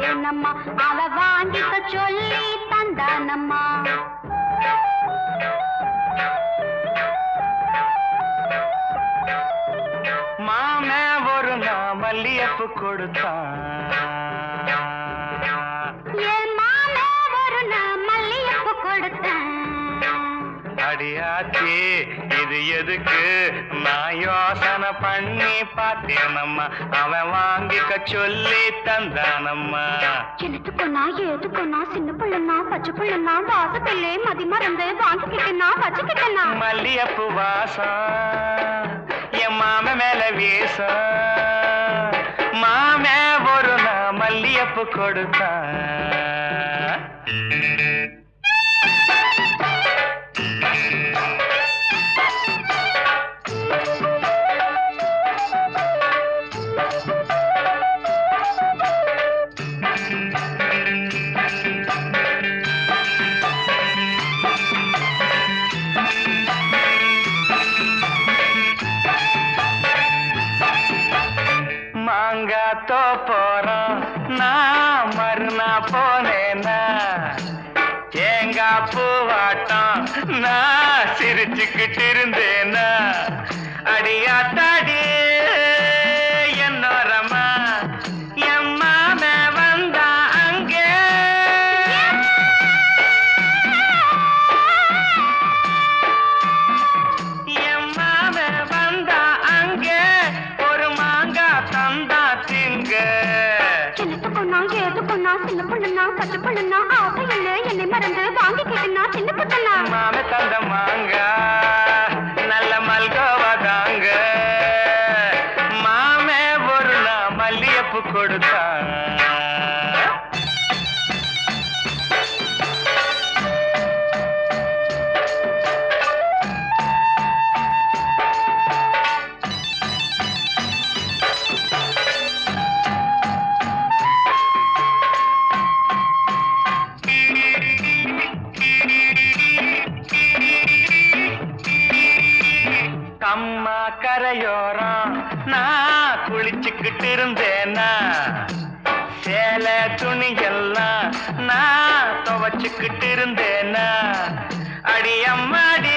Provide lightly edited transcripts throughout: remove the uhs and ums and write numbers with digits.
போனம்மா அவ வாங்கிக்க சொல்லி தந்தானம்மா. மாமே ஒரு நான் மல்லியப்பு கொடுத்தான். என் மாமே ஒரு நான் மல்லியப்பு கொடுத்தேன். அடியாச்சி இது எதுக்கு நான் யோசனை பண்ணி பார்த்தேனம்மா. அவன் வாங்கிக்க சொல்லி தந்தானம்மா. எனத்துக்குன்னா ஏதுக்குன்னா சின்ன பிள்ளைனா பச்சை பிள்ளைனா வாசத்திலே மதி மறந்து வாங்கிக்கிட்டேனா வச்சுக்கிட்டேனா. மல்லியப்பு வாசம் என் மாம மேல வீசம். மாமே ஒரு நான் மல்லியப்பு கொடுத்தான். மாங்காத்தோ போறோம் நான் மறுநா போனேனா. தேங்காய் பூவாட்டம் நான் சிரிச்சுக்கிட்டு இருந்தேனா. அடியாத்தாடி என்னோரமா என் மாம வந்தா அங்கே. என் மாம வந்தா அங்கே ஒரு மாங்காய் தந்தா திங்க. எனத்துக்குன்னா ஏதுக்குன்னா சின்ன பிள்ளைனா பச்சை பிள்ளைனா ஆசையில்லை என்னை மறந்து வாங்கிக்கிட்டேனா சின்ன பிள்ளைனா. மாம தந்த மாங்காய் நல்ல மல்கோவா தாங்க. மாமே ஒரு நான் மல்லியப்பு கொடுத்தான். அம்மா கரையோரம் நான் குளிச்சுக்கிட்டு இருந்தேனா. சேலை துணியெல்லாம் நான் துவச்சுக்கிட்டு இருந்தேனா. அடி அம்மாடி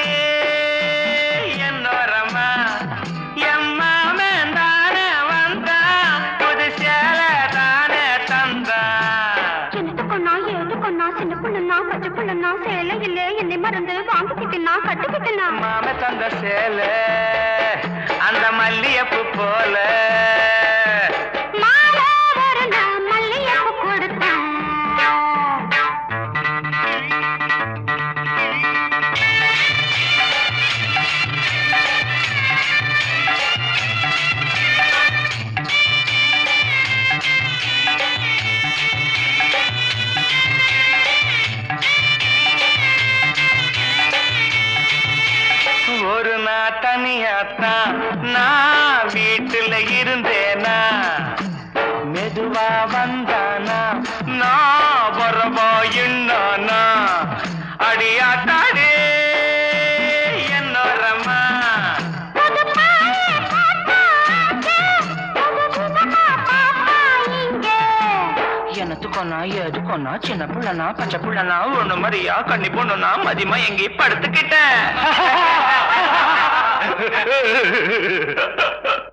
என்னோரமா என் மாமன் தானே வந்தா புது சேலை தானே தந்தா. எனத்துக்குன்னா ஏதுக்குன்னா சின்ன பிள்ளைனா பச்சை பிள்ளைனா சேலையில்லை என்னை மறந்து வாங்கிக்கிட்டேனா கட்டுக்கிட்டேனா. மாம தந்த சேலை அந்த மல்லியப்பு போல. மாலை ஒரு நான் மல்லியப்பு கொடுத்தேன். ஒரு நான் தனியாத்தான் நான் வீட்டுல இருந்தேனா. மெதுவா வந்தானா நான் வரவா என்னானா. அடியாத்தாடி என்னோரமா எனத்துக்கொன்னா எதுக்கொன்னா சின்ன பிள்ளைனா பச்சை பிள்ளைனா ஒண்ணு மாதிரியா கண்ணி பொண்ணுனா மதியமா எங்கேயே படுத்துக்கிட்ட.